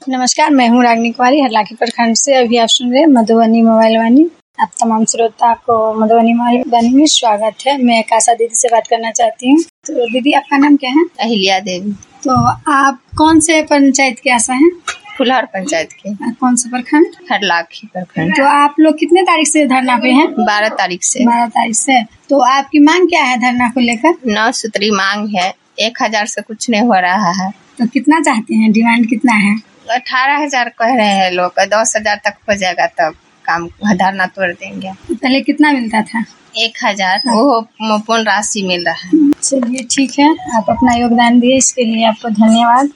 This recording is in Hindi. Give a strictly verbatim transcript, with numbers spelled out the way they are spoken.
नमस्कार, मैं हूँ रागिनी कुमारी हरलाखी प्रखंड से। अभी आप सुन रहे हैं मधुबनी मोबाइल वाणी। आप तमाम श्रोता को मधुबनी मोबाइल वाणी में स्वागत है। मैं कासा दीदी से बात करना चाहती हूँ। तो दीदी, आपका नाम क्या है? अहिल्या देवी। तो आप कौन से पंचायत के आशा हैं? फुलहर पंचायत के। कौन सा प्रखंड? हरलाखी प्रखंड। तो आप लोग कितने तारीख से धरना पे हैं? बारह तारीख से। बारह तारीख से। तो आपकी मांग क्या है धरना को लेकर? नौ सूत्री मांग है। एक हजार से कुछ नहीं हो रहा है। तो कितना चाहते हैं? डिमांड कितना है? अठारह हजार कह रहे हैं लोग। दस हजार तक हो जाएगा तब काम धरना तोड़ देंगे। पहले कितना मिलता था? एक हजार वो पूर्ण राशि मिल रहा है। चलिए ठीक है, आप अपना योगदान दिए, इसके लिए आपको धन्यवाद।